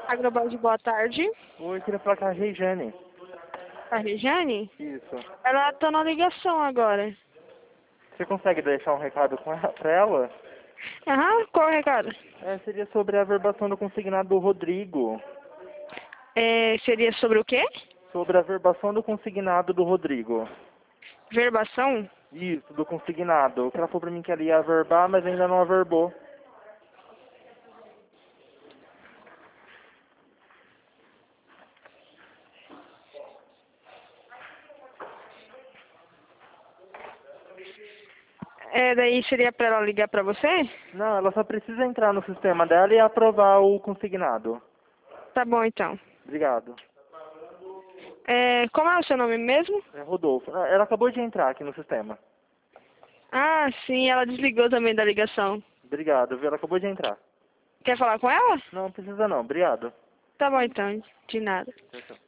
Agrobode, boa tarde. Oi, queria falar com a Regiane. A Regiane? Isso. Ela tá na ligação agora. Você consegue deixar um recado pra ela? Aham, qual é o recado? Seria sobre a averbação do consignado do Rodrigo. Seria sobre o quê? Sobre a averbação do consignado do Rodrigo. Verbação? Isso, do consignado. Que ela falou pra mim que ela ia averbar, mas ainda não averbou. Daí seria pra ela ligar pra você? Não, ela só precisa entrar no sistema dela e aprovar o consignado. Tá bom, então. Obrigado. Como é o seu nome mesmo? É Rodolfo. Ela acabou de entrar aqui no sistema. Ah, sim, ela desligou também da ligação. Obrigado, viu? Ela acabou de entrar. Quer falar com ela? Não precisa não, obrigado. Tá bom, então. De nada. Tchau, tchau.